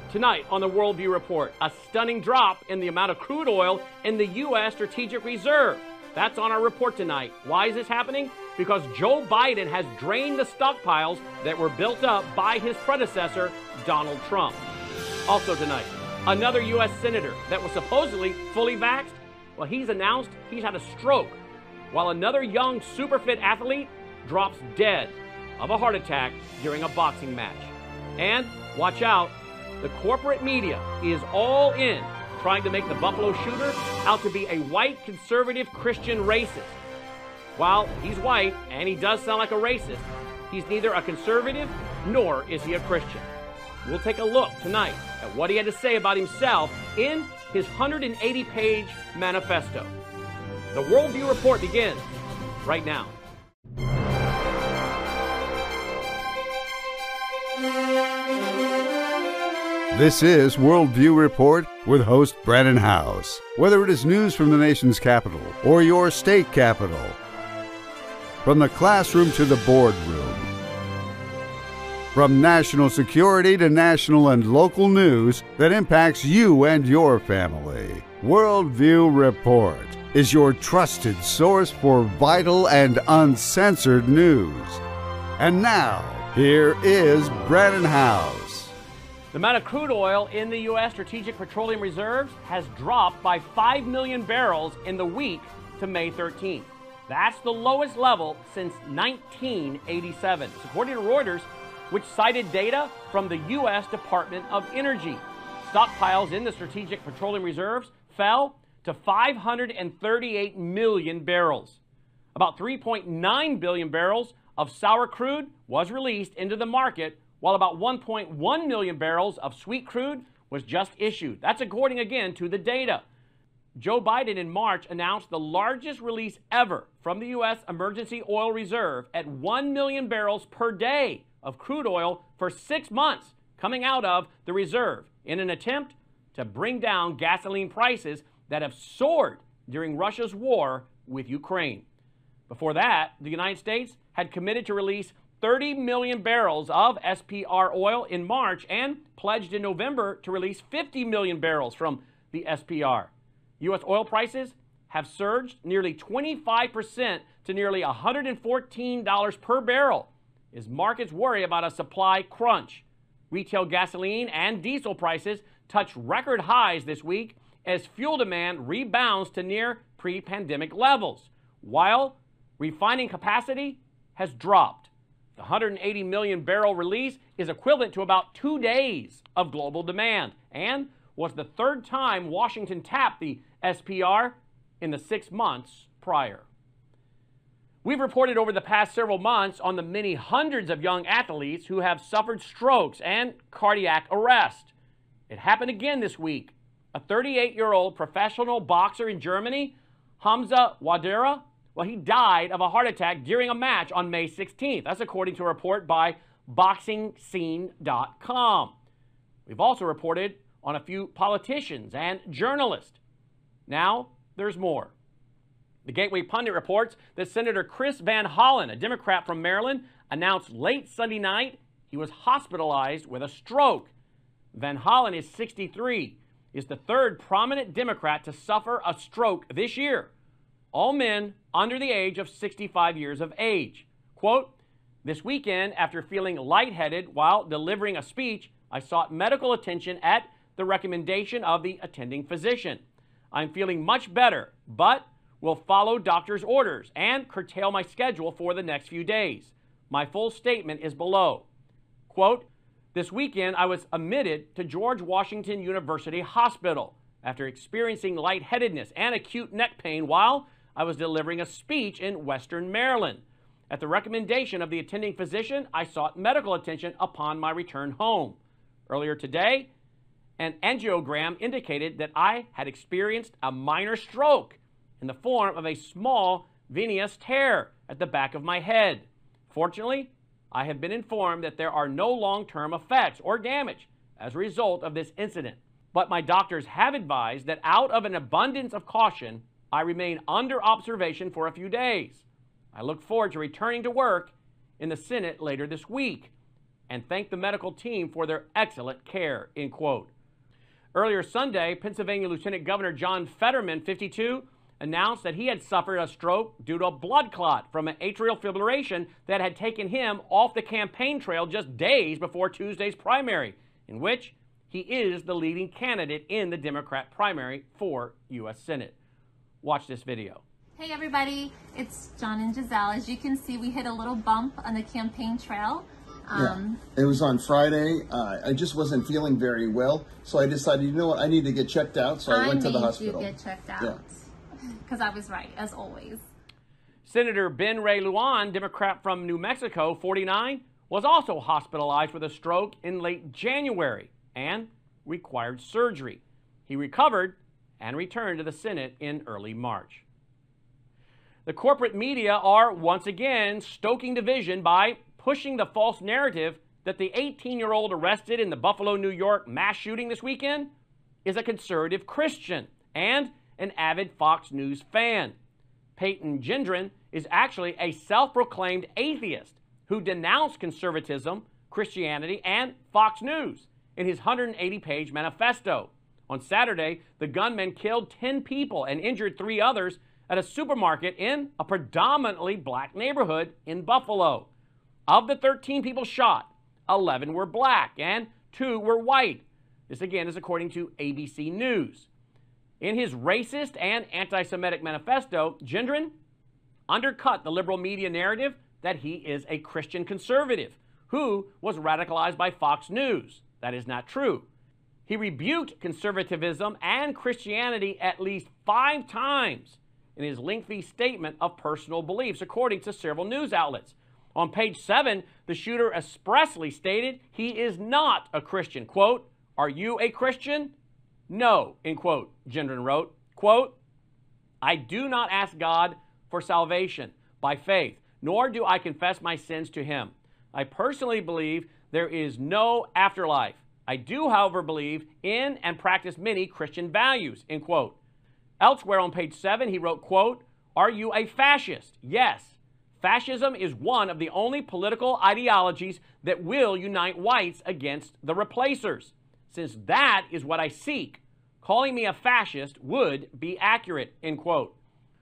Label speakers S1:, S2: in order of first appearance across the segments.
S1: Tonight on the Worldview Report, a stunning drop in the amount of crude oil in the U.S. Strategic Reserve. That's on our report tonight. Why is this happening? Because Joe Biden has drained the stockpiles that were built up by his predecessor, Donald Trump. Also tonight, another U.S. senator that was supposedly fully vaxxed, well, he's announced he's had a stroke, while another young super fit athlete drops dead of a heart attack during a boxing match. And watch out, the corporate media is all in trying to make the Buffalo shooter out to be a white conservative Christian racist. While he's white and he does sound like a racist, he's neither a conservative nor is he a Christian. We'll take a look tonight at what he had to say about himself in his 180-page manifesto. The Worldview Report begins right now.
S2: This is Worldview Report with host Brandon House. Whether it is news from the nation's capital or your state capital, from the classroom to the boardroom, from national security to national and local news that impacts you and your family, Worldview Report is your trusted source for vital and uncensored news. And now, here is Brandon House.
S1: The amount of crude oil in the U.S. Strategic Petroleum Reserves has dropped by 5 million barrels in the week to May 13th. That's the lowest level since 1987, according to Reuters, which cited data from the U.S. Department of Energy. Stockpiles in the Strategic Petroleum Reserves fell to 538 million barrels. About 3.9 billion barrels of sour crude was released into the market, while about 1.1 million barrels of sweet crude was just issued. That's according again to the data. Joe Biden in March announced the largest release ever from the U.S. Emergency Oil Reserve at 1 million barrels per day of crude oil for 6 months coming out of the reserve in an attempt to bring down gasoline prices that have soared during Russia's war with Ukraine. Before that, the United States had committed to release 30 million barrels of SPR oil in March and pledged in November to release 50 million barrels from the SPR. U.S. oil prices have surged nearly 25% to nearly $114 per barrel as markets worry about a supply crunch. Retail gasoline and diesel prices touched record highs this week as fuel demand rebounds to near pre-pandemic levels, while refining capacity has dropped. The 180 million barrel release is equivalent to about 2 days of global demand and was the third time Washington tapped the SPR in the 6 months prior. We've reported over the past several months on the many hundreds of young athletes who have suffered strokes and cardiac arrest. It happened again this week. A 38-year-old professional boxer in Germany, Hamza Wadera, well, he died of a heart attack during a match on May 16th. That's according to a report by BoxingScene.com. We've also reported on a few politicians and journalists. Now, there's more. The Gateway Pundit reports that Senator Chris Van Hollen, a Democrat from Maryland, announced late Sunday night he was hospitalized with a stroke. Van Hollen is 63, is the third prominent Democrat to suffer a stroke this year. All men under the age of 65 years of age. Quote, "This weekend, after feeling lightheaded while delivering a speech, I sought medical attention at the recommendation of the attending physician. I'm feeling much better, but will follow doctor's orders and curtail my schedule for the next few days. My full statement is below." Quote, "This weekend, I was admitted to George Washington University Hospital after experiencing lightheadedness and acute neck pain while I was delivering a speech in Western Maryland. At the recommendation of the attending physician, I sought medical attention upon my return home. Earlier today, an angiogram indicated that I had experienced a minor stroke in the form of a small venous tear at the back of my head. Fortunately, I have been informed that there are no long-term effects or damage as a result of this incident. But my doctors have advised that out of an abundance of caution, I remain under observation for a few days. I look forward to returning to work in the Senate later this week." and thanked the medical team for their excellent care, end quote. Earlier Sunday, Pennsylvania Lieutenant Governor John Fetterman, 52, announced that he had suffered a stroke due to a blood clot from an atrial fibrillation that had taken him off the campaign trail just days before Tuesday's primary, in which he is the leading candidate in the Democrat primary for U.S. Senate. Watch this video.
S3: Hey everybody, it's John and Giselle. As you can see, we hit a little bump on the campaign trail.
S4: It was on Friday. I just wasn't feeling very well, so I decided, you know what, I need to get checked out, so I went to the hospital.
S3: I made you get checked out, because I was right, as always.
S1: Senator Ben Ray Lujan, Democrat from New Mexico, 49, was also hospitalized with a stroke in late January and required surgery. He recovered and returned to the Senate in early March. The corporate media are once again stoking division by pushing the false narrative that the 18-year-old arrested in the Buffalo, New York mass shooting this weekend is a conservative Christian and an avid Fox News fan. Peyton Gendron is actually a self-proclaimed atheist who denounced conservatism, Christianity, and Fox News in his 180-page manifesto. On Saturday, the gunman killed 10 people and injured 3 others at a supermarket in a predominantly black neighborhood in Buffalo. Of the 13 people shot, 11 were black and 2 were white. This again is according to ABC News. In his racist and anti-Semitic manifesto, Gendron undercut the liberal media narrative that he is a Christian conservative who was radicalized by Fox News. That is not true. He rebuked conservatism and Christianity at least 5 times in his lengthy statement of personal beliefs, according to several news outlets. On page 7, the shooter expressly stated he is not a Christian. Quote, "Are you a Christian?" "No," end quote, Gendron wrote. Quote, "I do not ask God for salvation by faith, nor do I confess my sins to him. I personally believe there is no afterlife. I do, however, believe in and practice many Christian values," end quote. Elsewhere on page 7, he wrote, quote, "Are you a fascist?" "Yes. Fascism is one of the only political ideologies that will unite whites against the replacers. Since that is what I seek, calling me a fascist would be accurate," end quote.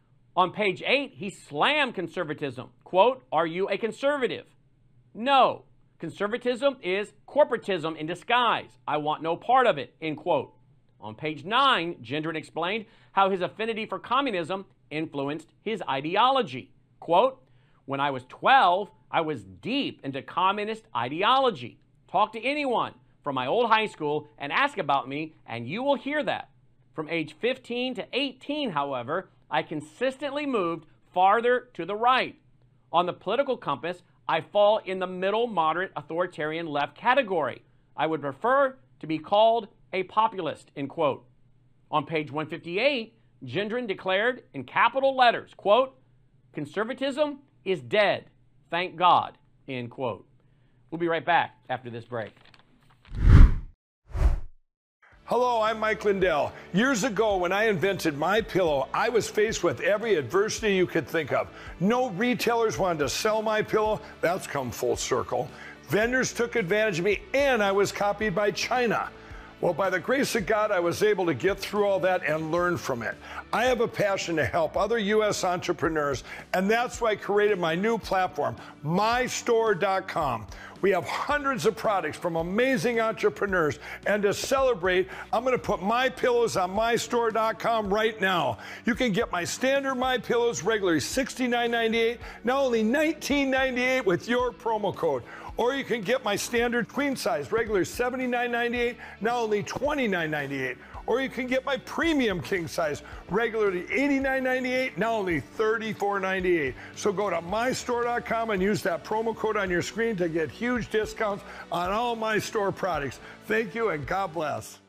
S1: On page 8, he slammed conservatism. Quote, "Are you a conservative?" "No. Conservatism is corporatism in disguise. I want no part of it," end quote. On page 9, Gendron explained how his affinity for communism influenced his ideology. Quote, "When I was 12, I was deep into communist ideology. Talk to anyone from my old high school and ask about me, and you will hear that. From age 15 to 18, however, I consistently moved farther to the right. On the political compass, I fall in the middle moderate authoritarian left category. I would prefer to be called a populist," end quote. On page 158, Gendron declared in capital letters, quote, "Conservatism is dead. Thank God," end quote. We'll be right back after this break.
S5: Hello, I'm Mike Lindell. Years ago, when I invented MyPillow, I was faced with every adversity you could think of. No retailers wanted to sell MyPillow. That's come full circle. Vendors took advantage of me, and I was copied by China. Well, by the grace of God, I was able to get through all that and learn from it. I have a passion to help other U.S. entrepreneurs, and that's why I created my new platform, mystore.com. We have hundreds of products from amazing entrepreneurs, and to celebrate, I'm going to put my pillows on mystore.com right now. You can get my standard My Pillows regularly $69.98, now only $19.98 with your promo code. Or you can get my standard queen size regular $79.98, now only $29.98. Or you can get my premium king size regularly $89.98, now only $34.98. So go to mystore.com and use that promo code on your screen to get huge discounts on all my store products. Thank you and God bless.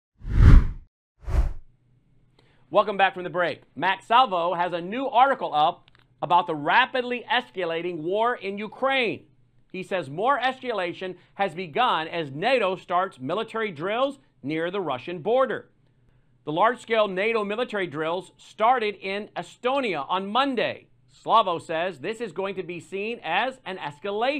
S1: Welcome back from the break. Max Salvo has a new article up about the rapidly escalating war in Ukraine. He says more escalation has begun as NATO starts military drills near the Russian border. The large-scale NATO military drills started in Estonia on Monday. Slavo says this is going to be seen as an escalation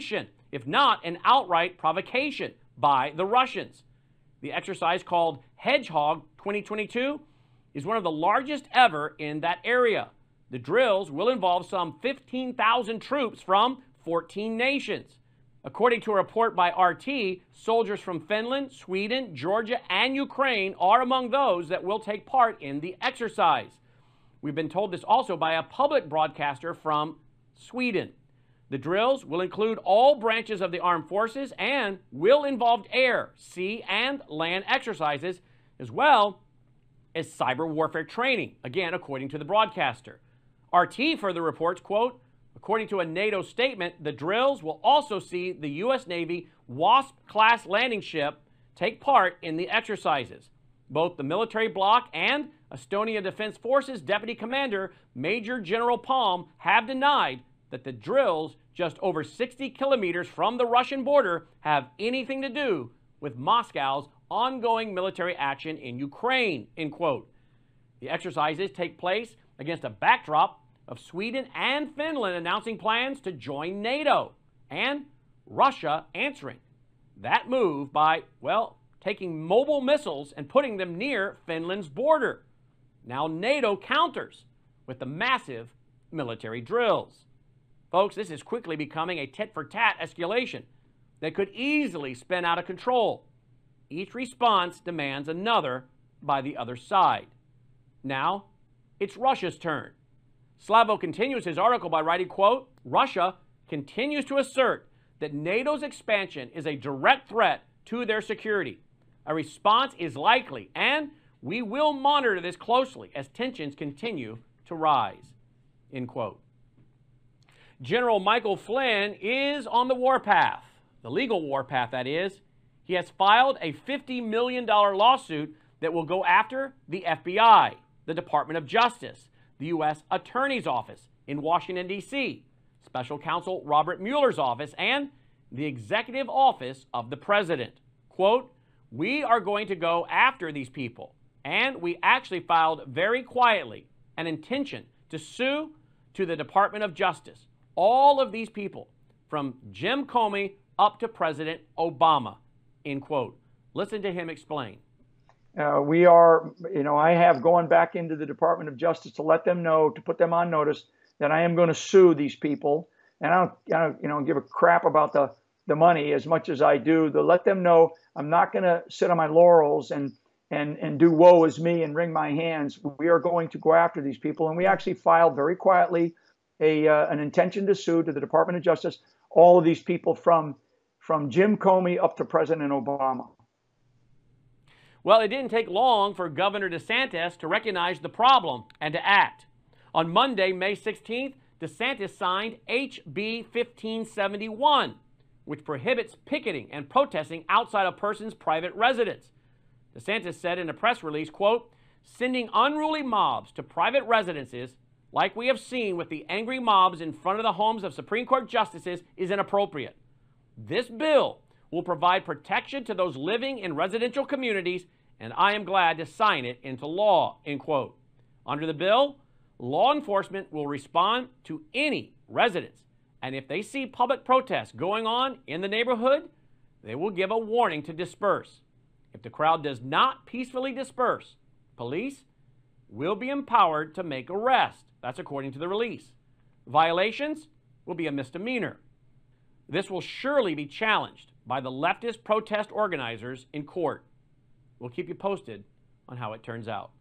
S1: if not an outright provocation by the Russians. The exercise, called Hedgehog 2022, is one of the largest ever in that area. The drills will involve some 15,000 troops from 14 nations. According to a report by RT, soldiers from Finland, Sweden, Georgia, and Ukraine are among those that will take part in the exercise. We've been told this also by a public broadcaster from Sweden. The drills will include all branches of the armed forces and will involve air, sea, and land exercises, as well as cyber warfare training, again, according to the broadcaster. RT further reports, quote, according to a NATO statement, the drills will also see the U.S. Navy Wasp-class landing ship take part in the exercises. Both the military bloc and Estonia Defense Forces Deputy Commander Major General Palm have denied that the drills just over 60 kilometers from the Russian border have anything to do with Moscow's ongoing military action in Ukraine, end quote. The exercises take place against a backdrop of Sweden and Finland announcing plans to join NATO, and Russia answering that move by, well, taking mobile missiles and putting them near Finland's border. Now NATO counters with the massive military drills. Folks, this is quickly becoming a tit-for-tat escalation that could easily spin out of control. Each response demands another by the other side. Now, it's Russia's turn. Slavo continues his article by writing, quote, Russia continues to assert that NATO's expansion is a direct threat to their security. A response is likely, and we will monitor this closely as tensions continue to rise, end quote. General Michael Flynn is on the warpath, the legal warpath, that is. He has filed a $50 million lawsuit that will go after the FBI, the Department of Justice, the U.S. Attorney's Office in Washington, D.C., Special Counsel Robert Mueller's office, and the Executive Office of the President. Quote, we are going to go after these people, and we actually filed very quietly an intention to sue to the Department of Justice all of these people, from Jim Comey up to President Obama, end quote. Listen to him explain.
S6: I have gone back into the Department of Justice to let them know, to put them on notice that I am going to sue these people. And I don't give a crap about the money as much as I do to let them know I'm not going to sit on my laurels and do woe is me and wring my hands. We are going to go after these people. And we actually filed very quietly an intention to sue to the Department of Justice all of these people from Jim Comey up to President Obama.
S1: Well, it didn't take long for Governor DeSantis to recognize the problem and to act. On Monday, May 16th, DeSantis signed HB 1571, which prohibits picketing and protesting outside a person's private residence. DeSantis said in a press release, quote, sending unruly mobs to private residences, like we have seen with the angry mobs in front of the homes of Supreme Court justices, is inappropriate. This bill will provide protection to those living in residential communities, and I am glad to sign it into law, end quote. Under the bill, law enforcement will respond to any residents, and if they see public protests going on in the neighborhood, they will give a warning to disperse. If the crowd does not peacefully disperse, police will be empowered to make arrests. That's according to the release. Violations will be a misdemeanor. This will surely be challenged by the leftist protest organizers in court. We'll keep you posted on how it turns out.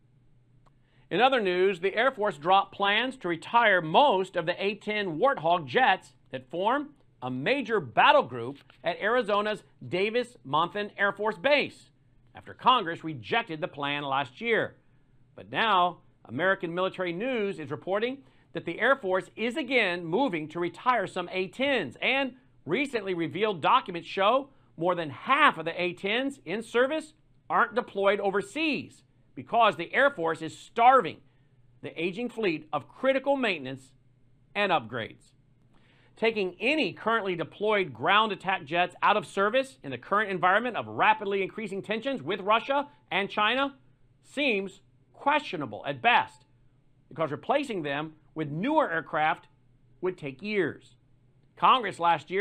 S1: In other news, the Air Force dropped plans to retire most of the A-10 Warthog jets that form a major battle group at Arizona's Davis-Monthan Air Force Base after Congress rejected the plan last year. But now, American Military News is reporting that the Air Force is again moving to retire some A-10s, and recently revealed documents show more than half of the A-10s in service aren't deployed overseas because the Air Force is starving the aging fleet of critical maintenance and upgrades. Taking any currently deployed ground attack jets out of service in the current environment of rapidly increasing tensions with Russia and China seems questionable at best, because replacing them with newer aircraft would take years. Congress last year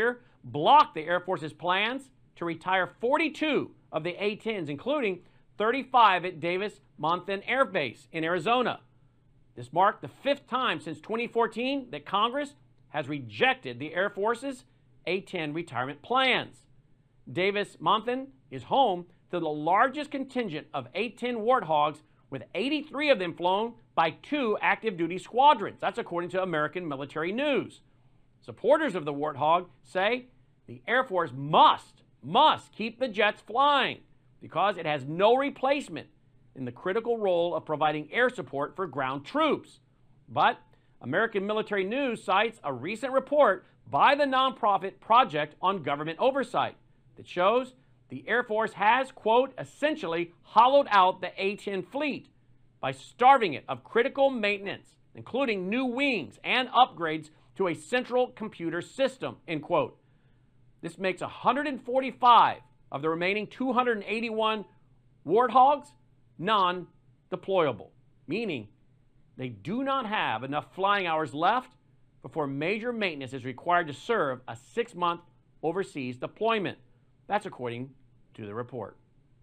S1: blocked the Air Force's plans to retire 42 of the A-10s, including 35 at Davis-Monthan Air Base in Arizona. This marked the 5th time since 2014 that Congress has rejected the Air Force's A-10 retirement plans. Davis-Monthan is home to the largest contingent of A-10 Warthogs, with 83 of them flown by 2 active duty squadrons. That's according to American Military News. Supporters of the Warthog say the Air Force must keep the jets flying because it has no replacement in the critical role of providing air support for ground troops. But American Military News cites a recent report by the nonprofit Project on Government Oversight that shows the Air Force has, quote, essentially hollowed out the A-10 fleet by starving it of critical maintenance, including new wings and upgrades to a central computer system, end quote. This makes 145 of the remaining 281 Warthogs non-deployable, meaning they do not have enough flying hours left before major maintenance is required to serve a 6-month overseas deployment. That's according to the report.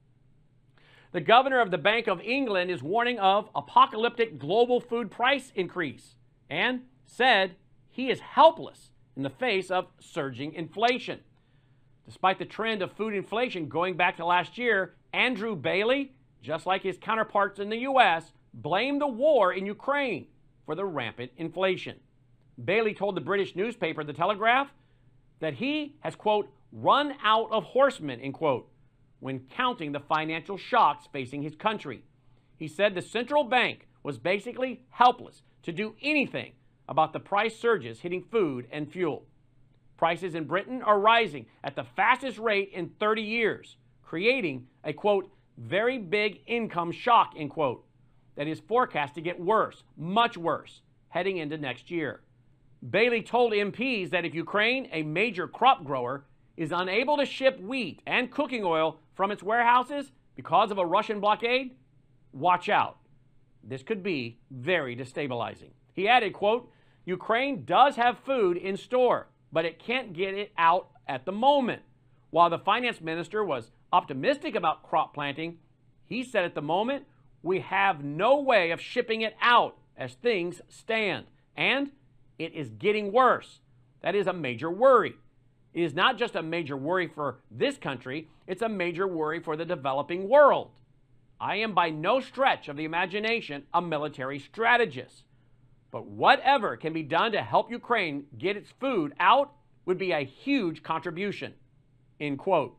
S1: The governor of the Bank of England is warning of apocalyptic global food price increase and said he is helpless in the face of surging inflation. Despite the trend of food inflation going back to last year, Andrew Bailey, just like his counterparts in the U.S., blamed the war in Ukraine for the rampant inflation. Bailey told the British newspaper The Telegraph that he has, quote, run out of horsemen, end quote, when counting the financial shocks facing his country. He said the central bank was basically helpless to do anything about the price surges hitting food and fuel. Prices in Britain are rising at the fastest rate in 30 years, creating a, quote, very big income shock, end quote, that is forecast to get worse, much worse, heading into next year. Bailey told MPs that if Ukraine, a major crop grower, is unable to ship wheat and cooking oil from its warehouses because of a Russian blockade, watch out. This could be very destabilizing. He added, quote, Ukraine does have food in store, but it can't get it out at the moment. While the finance minister was optimistic about crop planting, he said at the moment, we have no way of shipping it out as things stand, and it is getting worse. That is a major worry. It is not just a major worry for this country, it's a major worry for the developing world. I am by no stretch of the imagination a military strategist, but whatever can be done to help Ukraine get its food out would be a huge contribution, end quote.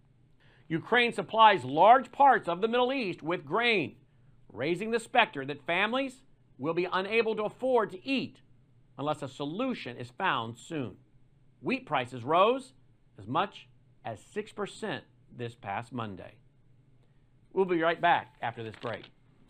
S1: Ukraine supplies large parts of the Middle East with grain, raising the specter that families will be unable to afford to eat unless a solution is found soon. Wheat prices rose as much as 6% this past Monday. We'll be right back after this break.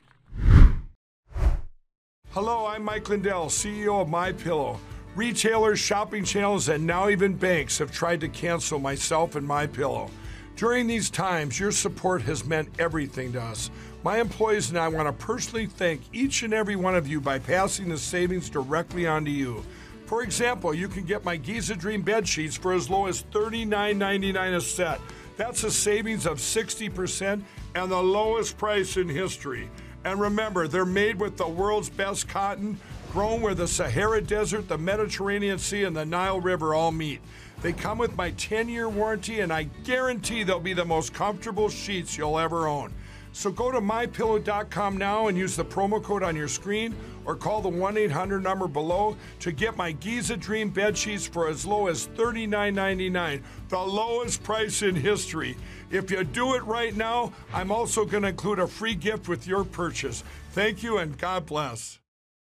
S5: Hello, I'm Mike Lindell, CEO of MyPillow. Retailers, shopping channels, and now even banks have tried to cancel myself and MyPillow. During these times, your support has meant everything to us. My employees and I want to personally thank each and every one of you by passing the savings directly on to you. For example, you can get my Giza Dream bed sheets for as low as $39.99 a set. That's a savings of 60% and the lowest price in history. And remember, they're made with the world's best cotton, grown where the Sahara Desert, the Mediterranean Sea, and the Nile River all meet. They come with my 10-year warranty, and I guarantee they'll be the most comfortable sheets you'll ever own. So go to MyPillow.com now and use the promo code on your screen, or call the 1-800 number below to get my Giza Dream bed sheets for as low as $39.99, the lowest price in history. If you do it right now, I'm also going to include a free gift with your purchase. Thank you and God bless.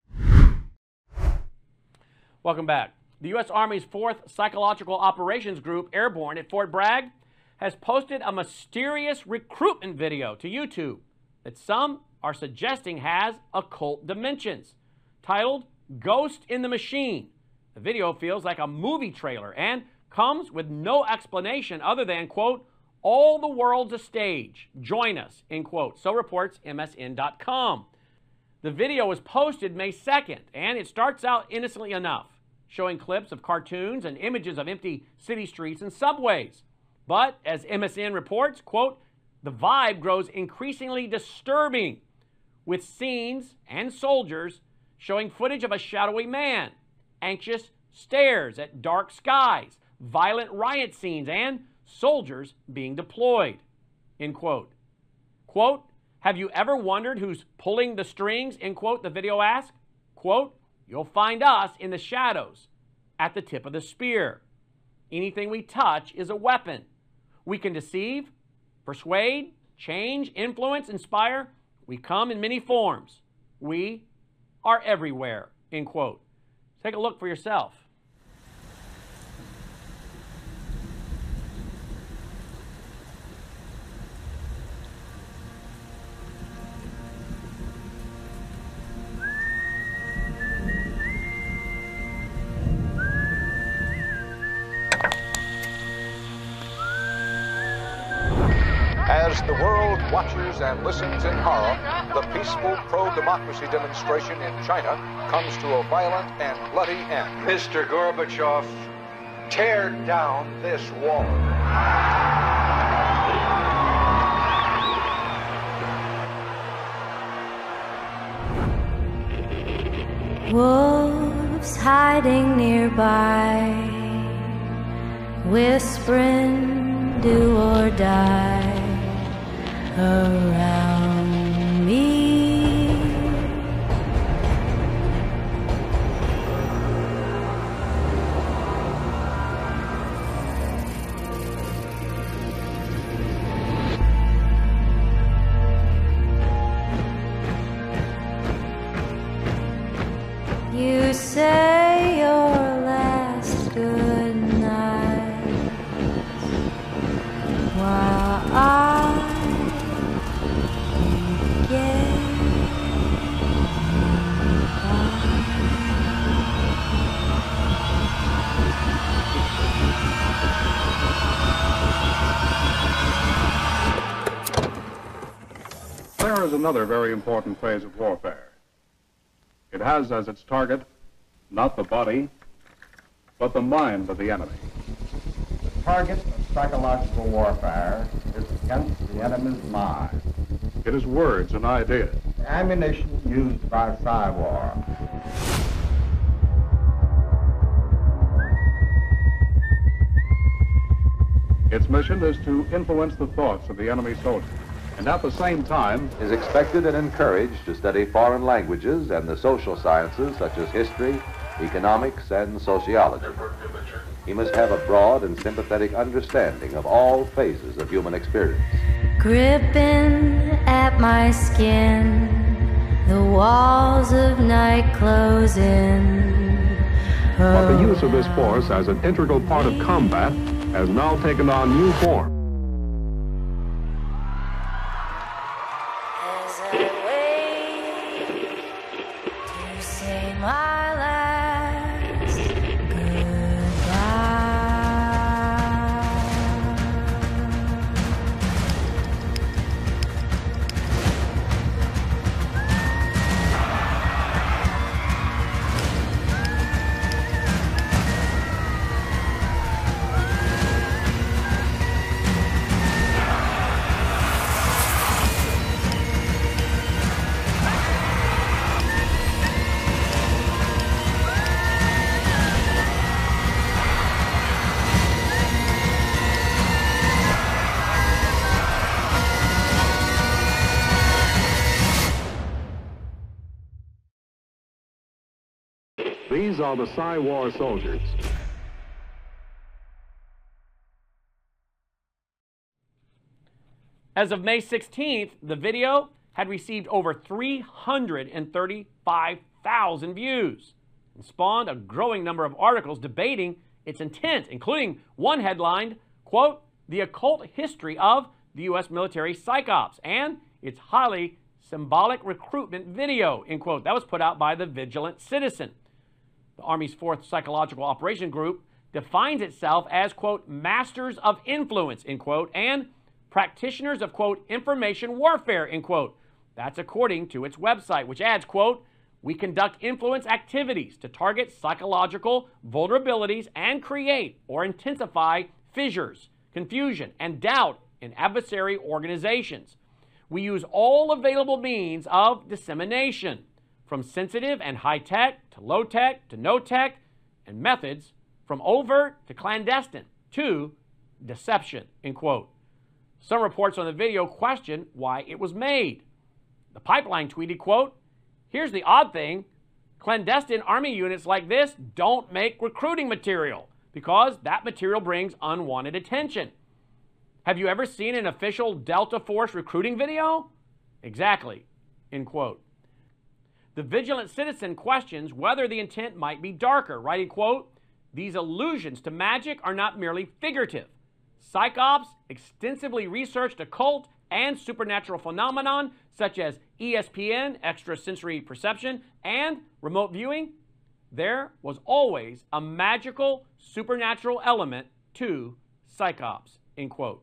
S1: Welcome back. The U.S. Army's 4th Psychological Operations Group, Airborne at Fort Bragg, has posted a mysterious recruitment video to YouTube that some are suggesting has occult dimensions. Titled Ghost in the Machine, the video feels like a movie trailer and comes with no explanation other than, quote, all the world's a stage, join us, end quote. So reports MSN.com. The video was posted May 2nd, and it starts out innocently enough. showing clips of cartoons and images of empty city streets and subways. But as MSN reports, quote, the vibe grows increasingly disturbing, with scenes and soldiers showing footage of a shadowy man, anxious stares at dark skies, violent riot scenes, and soldiers being deployed, end quote. Quote, have you ever wondered who's pulling the strings, end quote, the video asks. Quote, you'll find us in the shadows, at the tip of the spear. Anything we touch is a weapon. We can deceive, persuade, change, influence, inspire. We come in many forms. We are everywhere, end quote. Take a look for yourself.
S7: As the world watches and listens in horror, the peaceful pro-democracy demonstration in China comes to a violent and bloody end.
S5: Mr. Gorbachev, tear down this wall.
S8: Wolves hiding nearby, whispering, do or die around me. You say your last good night while I
S9: There is another very important phase of warfare. It has as its target not the body, but the mind of the enemy.
S10: The target of psychological warfare is against the enemy's mind.
S9: It is words and ideas.
S10: The ammunition used by Psywar.
S9: Its mission is to influence the thoughts of the enemy soldier, and at the same time
S11: is expected and encouraged to study foreign languages and the social sciences such as history, economics, and sociology. He must have a broad and sympathetic understanding of all phases of human experience.
S8: Gripping at my skin, the walls of night close in.
S9: But the use of this force as an integral part of combat has now taken on new form.
S8: As I wait to say my last goodbye.
S9: These are the Psywar soldiers.
S1: As of May 16th, the video had received over 335,000 views and spawned a growing number of articles debating its intent, including one headlined, quote, "The Occult History of the U.S. Military Psychops and its Highly Symbolic Recruitment Video," end quote. That was put out by the Vigilant Citizen. The Army's 4th Psychological Operation Group defines itself as, quote, "masters of influence," end quote, and practitioners of, quote, "information warfare," end quote. That's according to its website, which adds, quote, We conduct influence activities to target psychological vulnerabilities and create or intensify fissures, confusion, and doubt in adversary organizations. We use all available means of dissemination, from sensitive and high-tech to low-tech to no-tech, and methods from overt to clandestine to deception, end quote. Some reports on the video question why it was made. The Pipeline tweeted, quote, "Here's the odd thing. Clandestine Army units like this don't make recruiting material because that material brings unwanted attention. Have you ever seen an official Delta Force recruiting video? Exactly," end quote. The Vigilant Citizen questions whether the intent might be darker, writing, quote, "These allusions to magic are not merely figurative. PsyOps extensively researched occult and supernatural phenomenon such as ESPN, extrasensory perception, and remote viewing. There was always a magical supernatural element to PsyOps," end quote.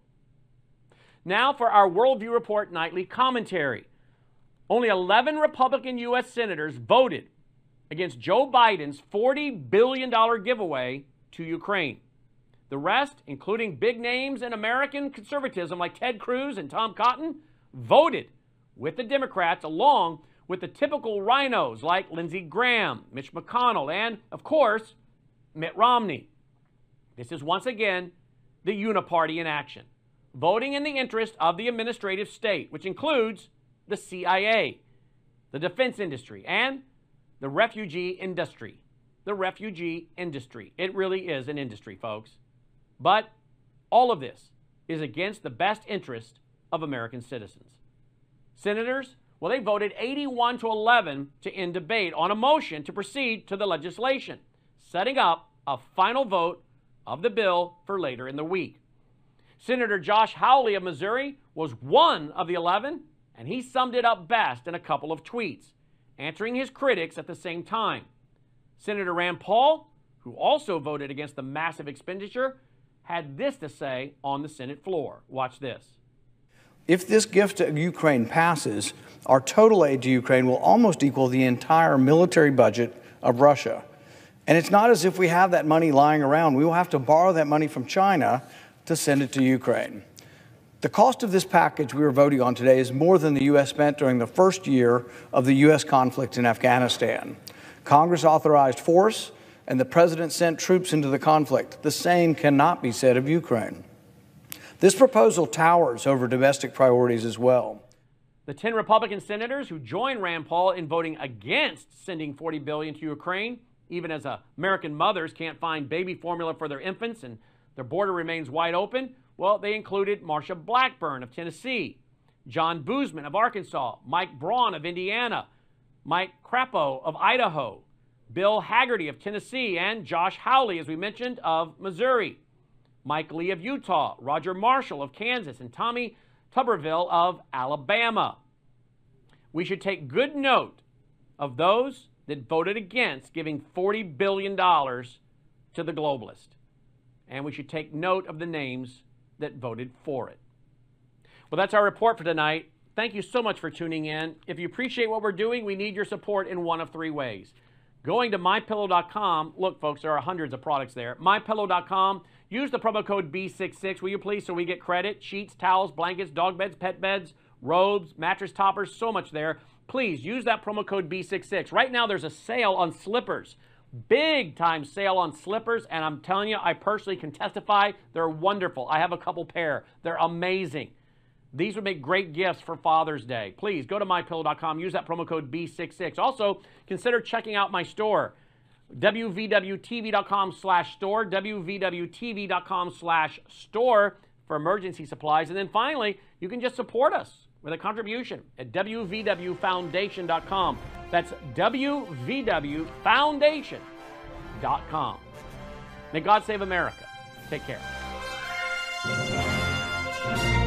S1: Now for our Worldview Report nightly commentary. Only 11 Republican U.S. senators voted against Joe Biden's $40 billion giveaway to Ukraine. The rest, including big names in American conservatism like Ted Cruz and Tom Cotton, voted with the Democrats along with the typical rhinos like Lindsey Graham, Mitch McConnell, and, of course, Mitt Romney. This is once again the uniparty in action, voting in the interest of the administrative state, which includes the CIA, the defense industry, and the refugee industry. The refugee industry. It really is an industry, folks. But all of this is against the best interest of American citizens. Senators, well, they voted 81-11 to end debate on a motion to proceed to the legislation, setting up a final vote of the bill for later in the week. Senator Josh Hawley of Missouri was one of the 11, and he summed it up best in a couple of tweets, answering his critics at the same time. Senator Rand Paul, who also voted against the massive expenditure, had this to say on the Senate floor. Watch this.
S12: If this gift to Ukraine passes, our total aid to Ukraine will almost equal the entire military budget of Russia. And it's not as if we have that money lying around. We will have to borrow that money from China to send it to Ukraine. The cost of this package we are voting on today is more than the U.S. spent during the first year of the U.S. conflict in Afghanistan. Congress authorized force, and the president sent troops into the conflict. The same cannot be said of Ukraine. This proposal towers over domestic priorities as well.
S1: The 10 Republican senators who joined Rand Paul in voting against sending $40 billion to Ukraine, even as American mothers can't find baby formula for their infants and their border remains wide open, well, they included Marsha Blackburn of Tennessee, John Boozman of Arkansas, Mike Braun of Indiana, Mike Crapo of Idaho, Bill Hagerty of Tennessee, and Josh Hawley, as we mentioned, of Missouri, Mike Lee of Utah, Roger Marshall of Kansas, and Tommy Tuberville of Alabama. We should take good note of those that voted against giving $40 billion to the globalist. And we should take note of the names that voted for it. Well, that's our report for tonight. Thank you so much for tuning in. If you appreciate what we're doing, we need your support in one of three ways. Going to MyPillow.com. Look, folks, there are hundreds of products there. MyPillow.com. Use the promo code B66, will you please, so we get credit. Sheets, towels, blankets, dog beds, pet beds, robes, mattress toppers, so much there. Please use that promo code B66. Right now, there's a sale on slippers. Big time sale on slippers, and I'm telling you, I personally can testify, they're wonderful. I have a couple pair. They're amazing. These would make great gifts for Father's Day. Please go to MyPillow.com. Use that promo code B66. Also, consider checking out my store, wvwtv.com/store, wvwtv.com/store for emergency supplies. And then finally, you can just support us with a contribution at wvwfoundation.com. That's wvwfoundation.com. May God save America. Take care.